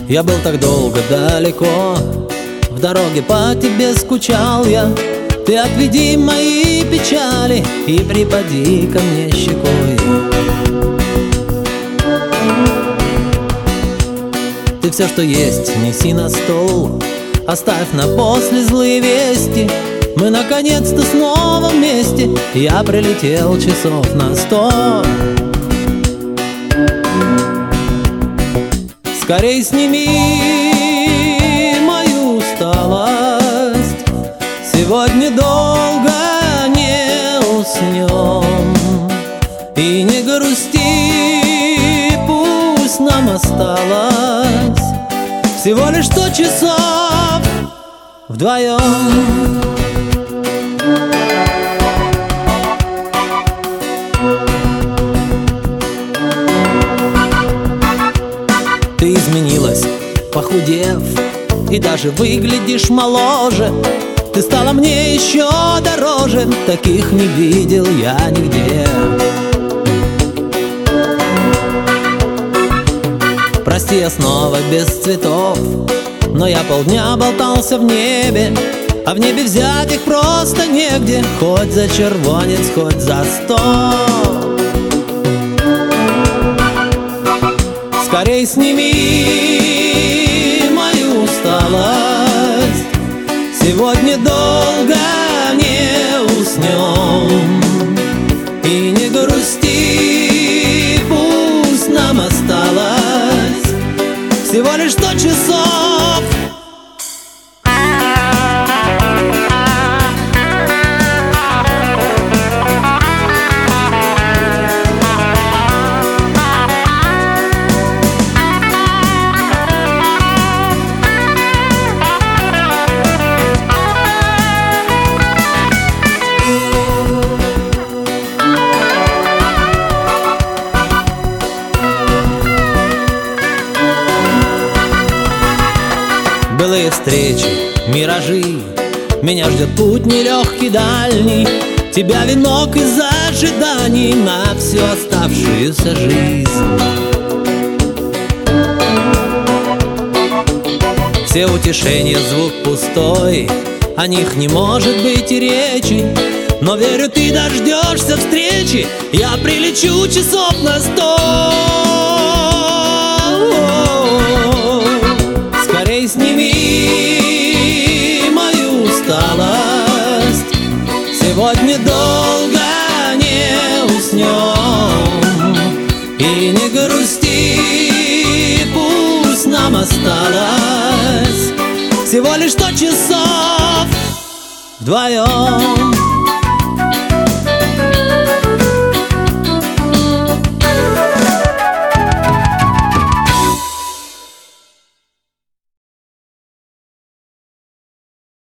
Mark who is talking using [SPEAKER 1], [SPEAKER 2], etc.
[SPEAKER 1] Я был так долго далеко, в дороге по тебе скучал я. Ты отведи мои печали и припади ко мне щекой. Ты все, что есть, неси на стол, оставь на после злые вести. Мы наконец-то снова вместе, я прилетел часов на 100. Скорей сними мою усталость, сегодня долго не уснем. И не грусти, пусть нам осталось всего лишь 100 часов вдвоем. Ты изменилась, похудев, и даже выглядишь моложе. Ты стала мне еще дороже, таких не видел я нигде. Прости, я снова без цветов, но я полдня болтался в небе, а в небе взять их просто негде, хоть за червонец, хоть за 100. Скорей сними мою усталость, сегодня долго не уснем. И не грусти, пусть нам осталось всего лишь 100 часов. Былые встречи, миражи, меня ждет путь нелегкий, дальний. Тебя венок из ожиданий на всю оставшуюся жизнь. Все утешения звук пустой, о них не может быть и речи. Но верю, ты дождешься встречи, я прилечу часов на 100. Скорей сними мою усталость, сегодня долго не уснем. И не грусти, пусть нам осталось всего лишь 100 часов вдвоем.